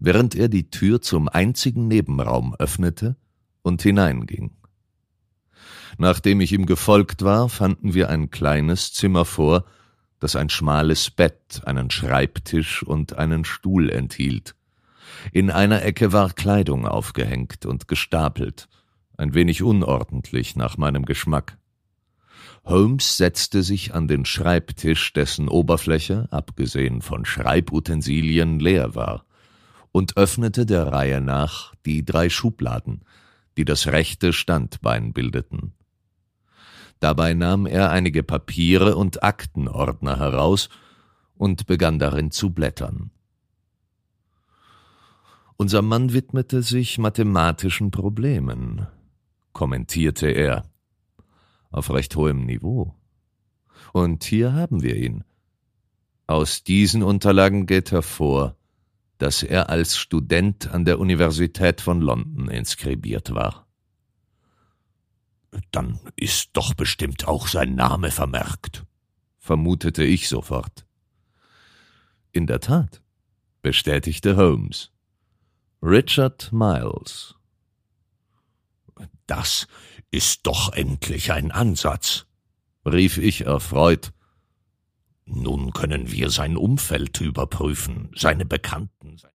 während er die Tür zum einzigen Nebenraum öffnete und hineinging. Nachdem ich ihm gefolgt war, fanden wir ein kleines Zimmer vor, das ein schmales Bett, einen Schreibtisch und einen Stuhl enthielt. In einer Ecke war Kleidung aufgehängt und gestapelt, ein wenig unordentlich nach meinem Geschmack. Holmes setzte sich an den Schreibtisch, dessen Oberfläche, abgesehen von Schreibutensilien, leer war, und öffnete der Reihe nach die 3 Schubladen, die das rechte Standbein bildeten. Dabei nahm er einige Papiere und Aktenordner heraus und begann darin zu blättern. Unser Mann widmete sich mathematischen Problemen, kommentierte er, auf recht hohem Niveau. Und hier haben wir ihn. Aus diesen Unterlagen geht hervor, dass er als Student an der Universität von London inskribiert war. »Dann ist doch bestimmt auch sein Name vermerkt«, vermutete ich sofort. »In der Tat«, bestätigte Holmes. »Richard Miles.« »Das ist doch endlich ein Ansatz«, rief ich erfreut. »Nun können wir sein Umfeld überprüfen, seine Bekannten.«